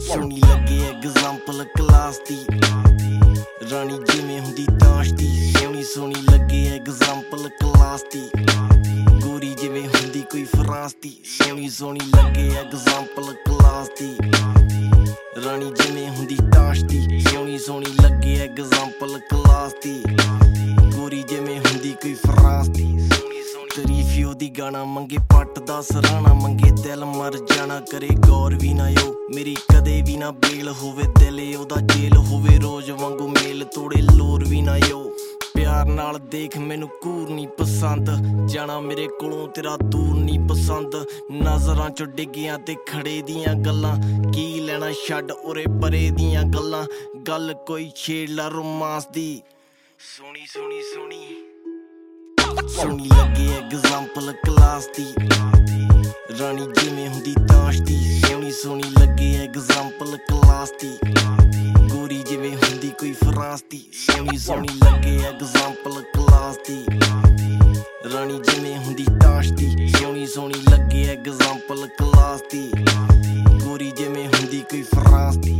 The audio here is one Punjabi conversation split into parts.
ਸੋਹਣੀ ਲੱਗੇ ਐਗਜ਼ਾਮਪਲ ਕਲਾਸ ਦੀ, ਰਾਣੀ ਜਿਵੇਂ ਹੁੰਦੀ ਤਾਸ਼ ਦੀ। ਸੋਹਣੀ ਸੋਹਣੀ ਲੱਗੇ ਐਗਜ਼ਾਮਪਲ ਕਲਾਸ ਦੀ, ਗੋਰੀ ਜਿਵੇਂ ਹੁੰਦੀ ਕੋਈ ਫਰਾਂਸ ਦੀ। ਸੋਹਣੀ ਸੋਹਣੀ ਲੱਗੇ ਐਗਜ਼ਾਮਪਲ ਕਲਾਸ ਦੀ, ਰਾਣੀ ਜਿਵੇਂ ਹੁੰਦੀ ਤਾਸ਼ ਦੀ। ਸੋਹਣੀ ਸੋਹਣੀ ਲੱਗੇ ਐਗਜ਼ਾਮਪਲ ਕਲਾਸ ਦੀ, ਗੋਰੀ ਜਿਵੇਂ ਹੁੰਦੀ ਕੋਈ ਫਰਾਂਸ ਦੀ। ਤਾਰੀਫ ਉਹਦੀ ਗਾਣਾ ਮੰਗੇ ਪੱਟ ਦਾ ਸਰਾਣਾ, ਮੰਗੇ ਦਿਲ ਮਰ ਜਾਣਾ ਕਰੇ ਗੌਰ ਵੀ ਨਾ ਓ ਮੇਰੀ ਕਦੇ ਵੀ ਨਾ ਬੇਲ ਹੋਵੇ। ਦਿਲ ਉਹਦਾ ਜੇਲ ਹੋਵੇ ਰੋਜ਼ ਵਾਂਗੂ ਮੇਲ ਤੋੜੇ ਲੋਰ ਵੀ ਨਾ ਓ। ਪਿਆਰ ਨਾਲ ਦੇਖ ਮੈਨੂੰ ਘੂਰ ਨੀ ਪਸੰਦ, ਜਾਣਾ ਮੇਰੇ ਕੋਲੋਂ ਤੇਰਾ ਦੂਰ ਨੀ ਪਸੰਦ। ਨਜ਼ਰਾਂ ਚੋਂ ਡਿੱਗਿਆਂ ਤੇ ਖੜੇ ਦੀਆਂ ਗੱਲਾਂ, ਕੀ ਲੈਣਾ ਛੱਡ ਉਰੇ ਪਰੇ ਦੀਆਂ ਗੱਲਾਂ। ਗੱਲ ਕੋਈ ਛੇੜ ਲਾ ਰੋਮਾਂਸ ਦੀ, ਸੋਹਣੀ ਸੋਹਣੀ ਸੋਹਣੀ ਸੋਹਣੀ ਲੱਗੇ ਐਗਜ਼ਾਮਪਲ ਕਲਾਸ ਦੀ, ਰਾਣੀ ਜਿਵੇਂ ਹੁੰਦੀ ਤਾਸ਼ ਦੀ। ਸੋਹਣੀ ਸੋਹਣੀ ਲੱਗੇ ਐਗਜ਼ਾਮਪਲ ਕਲਾਸ ਦੀ, ਗੋਰੀ ਜਿਵੇਂ ਹੁੰਦੀ ਕੋਈ ਫਰਾਂਸ ਦੀ। ਸੋਹਣੀ ਸੋਹਣੀ ਲੱਗੇ ਐਗਜ਼ਾਮਪਲ ਕਲਾਸ ਦੀ, ਰਾਣੀ ਜਿਵੇਂ ਹੁੰਦੀ ਤਾਸ਼ ਦੀ। ਸੋਹਣੀ ਸੋਹਣੀ ਲੱਗੇ ਐਗਜ਼ਾਮਪਲ ਕਲਾਸ ਦੀ, ਗੋਰੀ ਜਿਵੇਂ ਹੁੰਦੀ ਕੋਈ ਫਰਾਂਸ ਦੀ।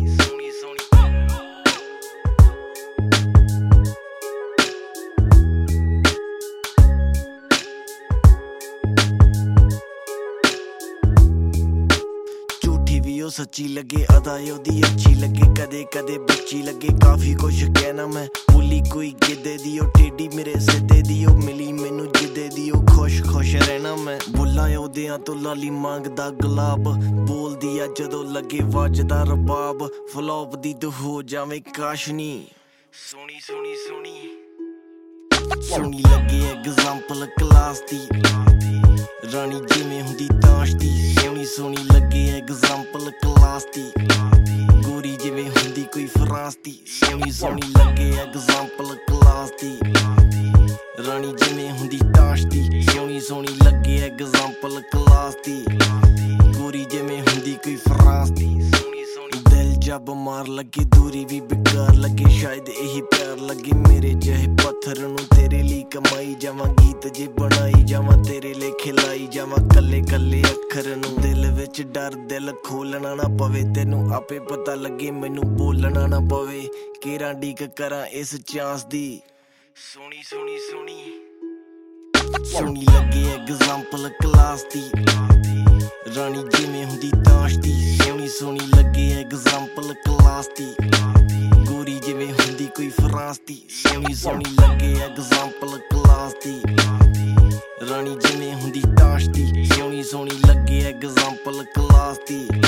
ਉਹ ਸੱਚੀ ਲੱਗੇ ਅਦਾ ਉਹਦੀ ਅੱਛੀ ਲੱਗੇ, ਕਦੇ ਕਦੇ ਬੱਚੀ ਲੱਗੇ ਕਾਫੀ ਕੁਛ ਕਹਿਣਾ ਮੈਂ। ਬੋਲੀ ਕੋਈ ਗਿੱਧੇ ਦੀ ਉਹ ਟੇਢੀ ਮੇਰੇ ਸਿੱਧੇ ਦੀ, ਉਹ ਮਿਲੀ ਮੈਨੂੰ ਜਿੱਦੇ ਦੀ ਉਹ ਖੁਸ਼ ਖੁਸ਼ ਰਹਿਣਾ ਮੈਂ। ਬੋਲਾਂ ਉਹਦਿਆਂ ਤੋਂ ਲਾਲੀ ਮੰਗਦਾ ਗੁਲਾਬ, ਬੋਲਦੀ ਆ ਜਦੋਂ ਲੱਗੇ ਵੱਜਦਾ ਰਬਾਬ। ਫਲੋਪ ਦੀ ਤੂੰ ਹੋ ਜਾਵੇਂ ਕਾਸ਼ਨੀ, ਸੋਹਣੀ ਸੋਹਣੀ ਸੋਹਣੀ ਸੋਹਣੀ ਲੱਗੇ ਐਗਜ਼ਾਮਪਲ ਕਲਾਸ ਦੀ, ਰਾਣੀ ਜਿਵੇਂ ਹੁੰਦੀ ਤਾਸ਼ ਦੀ। ਸੋਹਣੀ ਸੋਹਣੀ ਲੱਗੇ ਐਗਜ਼ਾਮਪਲ ਕਲਾਸ ਦੀ, ਗੋਰੀ ਜਿਵੇਂ ਹੁੰਦੀ ਕੋਈ ਫਰਾਂਸ ਦੀ। ਸੋਹਣੀ ਸੋਹਣੀ ਲੱਗੇ ਐਗਜ਼ਾਮਪਲ ਕਲਾਸ ਦੀ, ਰਾਣੀ ਜਿਵੇਂ ਹੁੰਦੀ ਤਾਸ਼ ਦੀ। ਸੋਹਣੀ ਸੋਹਣੀ ਲੱਗੇ ਐਗਜ਼ਾਮਪਲ ਕਲਾਸ ਦੀ, ਗੋਰੀ ਜਿਵੇਂ ਹੁੰਦੀ ਕੋਈ ਫਰਾਂਸ ਦੀ। ਦਿਲ ਜਬ ਮਾਰ ਲੱਗੇ ਦੂਰੀ ਵੀ ਬੇਕਾਰ ਲੱਗੇ, ਸ਼ਾਇਦ ਇਹੀ ਪਿਆਰ ਲੱਗੇ ਮੇਰੇ ਜਿਹੇ ਪੱਥਰ ਨੂੰ। ਤੇਰੇ ਲਈ ਕਮਾਈ ਜਾਵਾਂ ਗੀਤ ਜੇ ਬਣਾਈ ਜਾਵਾਂ, ਤੇਰੇ ਲਈ ਖਿਲਾਈ ਜਾਵਾਂ ਕੱਲੇ ਕੱਲੇ ਅੱਖਰ ਨੂੰ। ਦਿਲ ਵਿੱਚ ਡਰ ਦਿਲ ਖੋਲਣਾ ਨਾ ਪਵੇ, ਤੈਨੂੰ ਆਪੇ ਪਤਾ ਲੱਗੇ ਮੈਨੂੰ ਬੋਲਣਾ ਨਾ ਪਵੇ। ਕਿਹੜਾ ਡੀਕ ਕਰਾਂ ਇਸ ਚਾਂਸ ਦੀ, ਸੋਹਣੀ ਸੋਹਣੀ ਸੋਹਣੀ ਸੋਹਣੀ ਲੱਗੇ ਐਗਜ਼ਾਮਪਲ ਕਲਾਸ ਦੀ, ਰਾਣੀ ਜਿਵੇਂ ਹੁੰਦੀ ਤਾਸ਼ ਦੀ। ਸੋਹਣੀ ਸੋਹਣੀ ਲੱਗੇ ਐਗਜ਼ਾਮਪਲ ਕਲਾਸ ਦੀ, ਗੋਰੀ ਜਿਵੇਂ ਹੁੰਦੀ ਕੋਈ ਫਰਾਂਸ ਦੀ। ਸੋਹਣੀ ਸੋਹਣੀ ਲੱਗੇ ਐਗਜ਼ਾਮਪਲ ਕਲਾਸ ਦੀ, ਰਾਣੀ ਜਿਵੇਂ ਹੁੰਦੀ ਤਾਸ਼ ਦੀ। ਸੋਹਣੀ ਸੋਹਣੀ ਲੱਗੇ ਐਗਜ਼ਾਮਪਲ ਕਲਾਸ ਦੀ,